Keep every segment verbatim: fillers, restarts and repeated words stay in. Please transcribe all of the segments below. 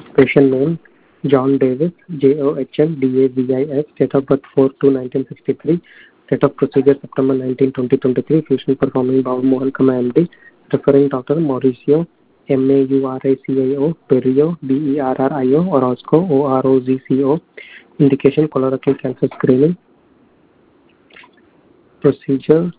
Patient name John Davis, J O H N D A V I S, date of birth four two nineteen sixty-three, date of procedure September nineteenth, twenty twenty-three, fusion performing Babu Mohan Kama M D, referring doctor Mauricio, M A U R I C I O, Perio, B E R R I O, Orozco, O R O Z C O, indication colorectal cancer screening, procedure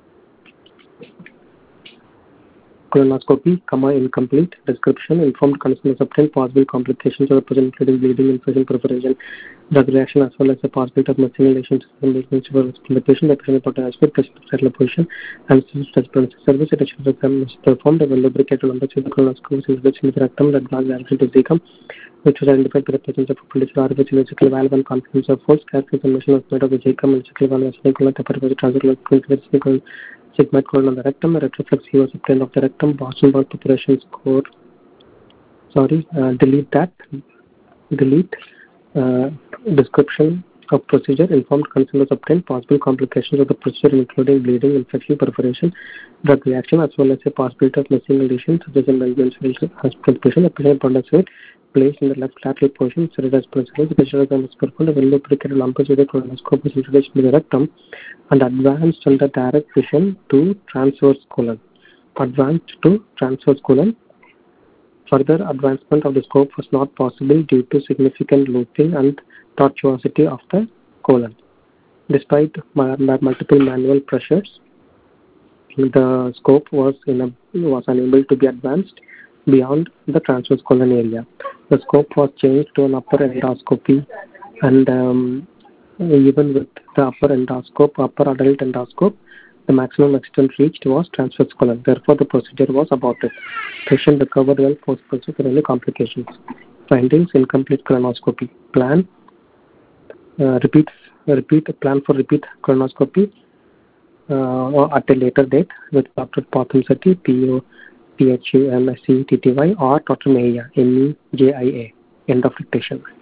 colonoscopy, comma incomplete, description, informed consent is obtained, possible complications of the present including bleeding, infection, perforation, drug reaction, as well as the possibility of missing lesions in the patient, the patient reported as well, patient settle position, and service at a examination is performed, a well lubricated lumbar with the colonoscopy is in the rectum, that blood reaction to decum, which was identified by the presence of appendix or which is a valve and confidence of force, gas examination was made of the decum and cyclic valve, semicolon, the purpose of transfer sigmoid colon on the rectum, a retroflex was obtained of the rectum, Boston Bond preparation score, sorry, uh, delete that, delete, uh, description of procedure, informed consent was obtained, possible complications of the procedure including bleeding, infection, perforation, drug reaction, as well as a possibility of missing lesions such as emergency hospital patient, the patient product suite placed in the left lateral portion, cerebral spinal, the patient is performed a well-lubricated lumpus with a colonoscope is introduced to the rectum and advanced under direct vision to transverse colon. Advanced to transverse colon. Further advancement of the scope was not possible due to significant looping and tortuosity of the colon. Despite multiple manual pressures, the scope was, in a, was unable to be advanced beyond the transverse colon area. The scope was changed to an upper endoscopy, and um, even with the upper endoscope, upper adult endoscope, the maximum extent reached was transverse colon. Therefore, the procedure was aborted. Patient recovered well post-procedure without any complications. Findings: incomplete colonoscopy. Plan: uh, repeat, repeat plan for repeat colonoscopy uh, or at a later date with Doctor Potham Sethi, P O P H U M S C T T Y, or Doctor Meya, M E J I A. End of dictation.